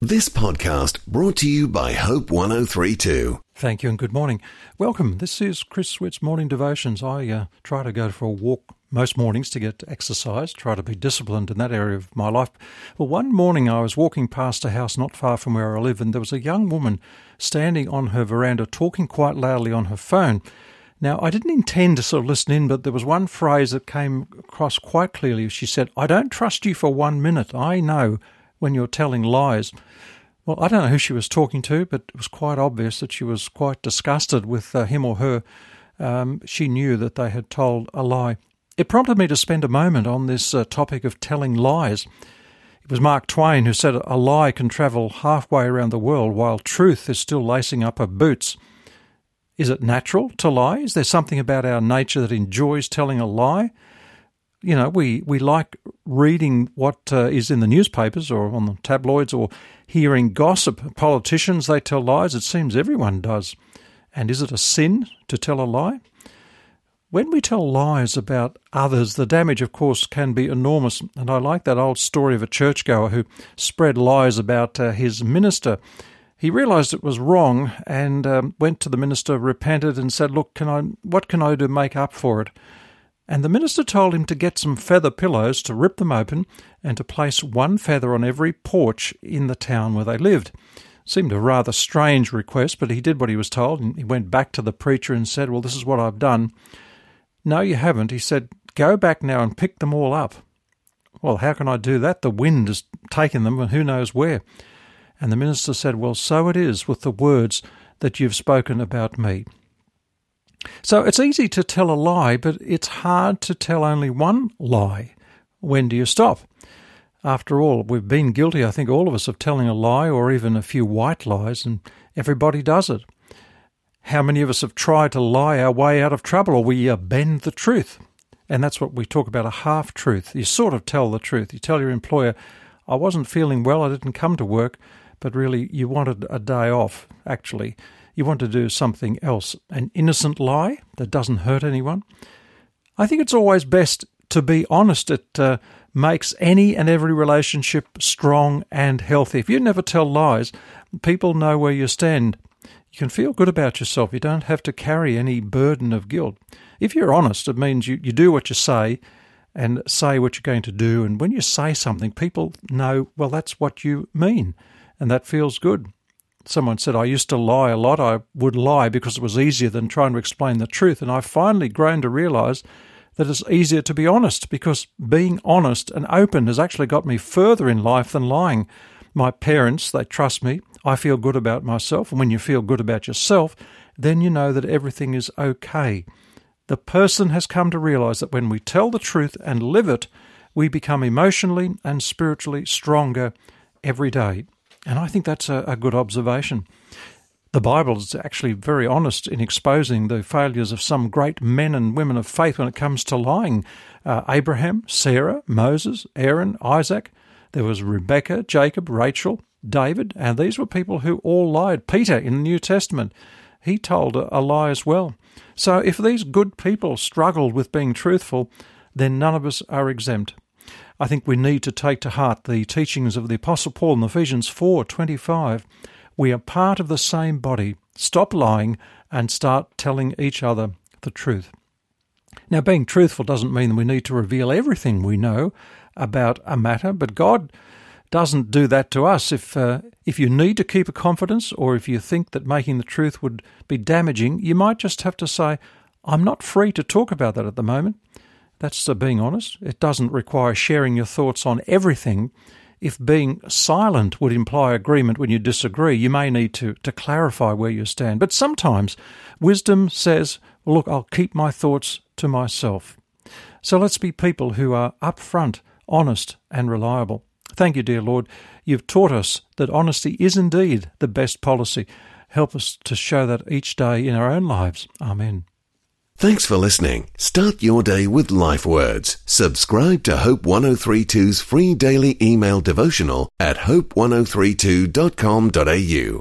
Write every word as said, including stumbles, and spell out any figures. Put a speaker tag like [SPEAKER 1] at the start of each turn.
[SPEAKER 1] This podcast brought to you by Hope one oh three two.
[SPEAKER 2] Thank you and good morning. Welcome. This is Chris Switt's Morning Devotions. I uh, try to go for a walk most mornings to get exercise, try to be disciplined in that area of my life. Well, one morning I was walking past a house not far from where I live, and there was a young woman standing on her veranda talking quite loudly on her phone. Now, I didn't intend to sort of listen in, but there was one phrase that came across quite clearly. She said, "I don't trust you for one minute. I know when you're telling lies." Well, I don't know who she was talking to, but it was quite obvious that she was quite disgusted with uh, him or her. Um, she knew that they had told a lie. It prompted me to spend a moment on this uh, topic of telling lies. It was Mark Twain who said a lie can travel halfway around the world while truth is still lacing up her boots. Is it natural to lie? Is there something about our nature that enjoys telling a lie? You know, we, we like reading what uh, is in the newspapers or on the tabloids or hearing gossip. Politicians, they tell lies. It seems everyone does. And is it a sin to tell a lie? When we tell lies about others, the damage, of course, can be enormous. And I like that old story of a churchgoer who spread lies about uh, his minister. He realised it was wrong and um, went to the minister, repented and said, "Look, can I? what can I do to make up for it?" And the minister told him to get some feather pillows, to rip them open, and to place one feather on every porch in the town where they lived. Seemed a rather strange request, but he did what he was told, and he went back to the preacher and said, "Well, this is what I've done." "No, you haven't." He said, "Go back now and pick them all up." "Well, how can I do that? The wind has taken them, and who knows where." And the minister said, "Well, so it is with the words that you've spoken about me." So it's easy to tell a lie, but it's hard to tell only one lie. When do you stop? After all, we've been guilty, I think all of us, of telling a lie or even a few white lies, and everybody does it. How many of us have tried to lie our way out of trouble, or we uh, bend the truth? And that's what we talk about, a half-truth. You sort of tell the truth. You tell your employer, "I wasn't feeling well, I didn't come to work," but really you wanted a day off, actually. You want to do something else, an innocent lie that doesn't hurt anyone. I think it's always best to be honest. It uh, makes any and every relationship strong and healthy. If you never tell lies, people know where you stand. You can feel good about yourself. You don't have to carry any burden of guilt. If you're honest, it means you, you do what you say and say what you're going to do. And when you say something, people know, well, that's what you mean, and that feels good. Someone said, "I used to lie a lot. I would lie because it was easier than trying to explain the truth." And I've finally grown to realise that it's easier to be honest, because being honest and open has actually got me further in life than lying. My parents, they trust me. I feel good about myself. And when you feel good about yourself, then you know that everything is okay. The person has come to realise that when we tell the truth and live it, we become emotionally and spiritually stronger every day. And I think that's a, a good observation. The Bible is actually very honest in exposing the failures of some great men and women of faith when it comes to lying. Uh, Abraham, Sarah, Moses, Aaron, Isaac. There was Rebecca, Jacob, Rachel, David, and these were people who all lied. Peter in the New Testament, he told a, a lie as well. So if these good people struggled with being truthful, then none of us are exempt. I think we need to take to heart the teachings of the Apostle Paul in Ephesians four twenty-five. We are part of the same body. Stop lying and start telling each other the truth. Now, being truthful doesn't mean that we need to reveal everything we know about a matter, but God doesn't do that to us. If uh, if you need to keep a confidence, or if you think that making the truth would be damaging, you might just have to say, "I'm not free to talk about that at the moment." That's uh, being honest. It doesn't require sharing your thoughts on everything. If being silent would imply agreement when you disagree, you may need to, to clarify where you stand. But sometimes wisdom says, well, look, I'll keep my thoughts to myself. So let's be people who are upfront, honest and reliable. Thank you, dear Lord. You've taught us that honesty is indeed the best policy. Help us to show that each day in our own lives. Amen.
[SPEAKER 1] Thanks for listening. Start your day with Life Words. Subscribe to Hope one oh three two's free daily email devotional at hope one oh three two dot com dot a u.